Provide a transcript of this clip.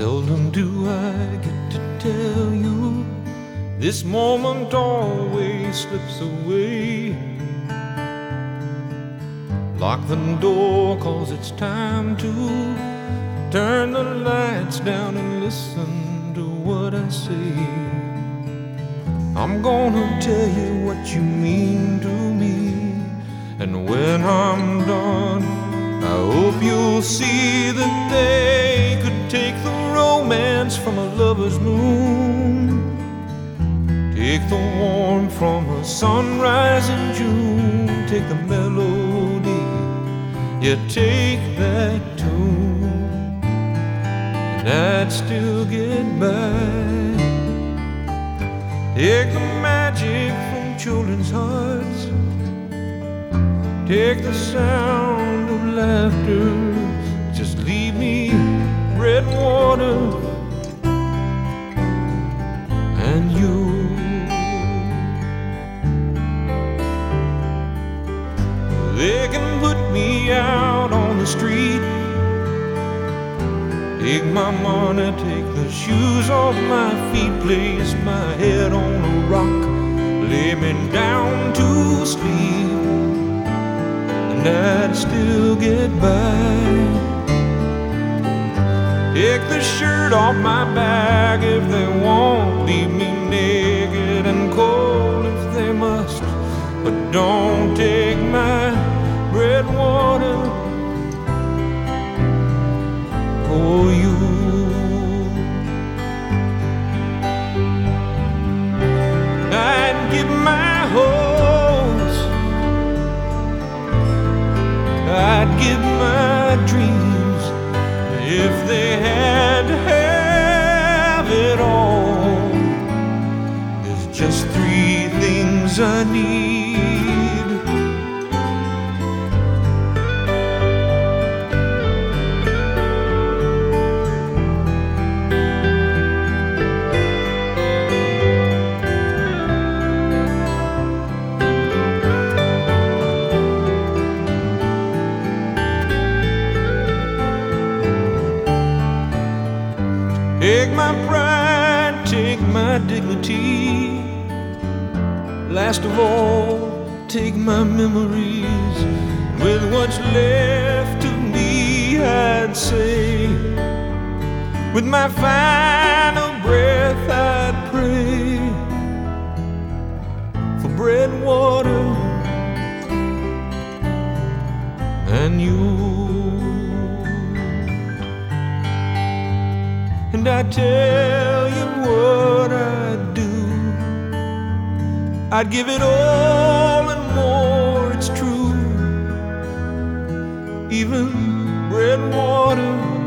Seldom do I get to tell you, this moment always slips away. Lock the door, 'cause it's time to turn the lights down and listen to what I say. I'm gonna tell you what you mean to me, and when I'm done, I hope you'll see that they could take the romance from a lover's moon, take the warmth from a sunrise in June, take the melody, yeah, take that tune, and I'd still get by. Take the magic from children's hearts, take the sound of laughter, just leave me red water and you. They can put me out on the street, take my money, take the shoes off my feet, place my head on a rock, lay me down to sleep, and I'd still get by. Take the shirt off my back if they won't, leave me naked and cold if they must, but don't take my red water for you. I'd give my hopes, I'd give my dreams, if they had to have it all. There's just three things I need. Take my pride, take my dignity, last of all, take my memories. With what's left of me, I'd say, with my final breath, I'd pray for bread, water, and you. And I tell you what I'd do, I'd give it all and more, it's true, even bread and water.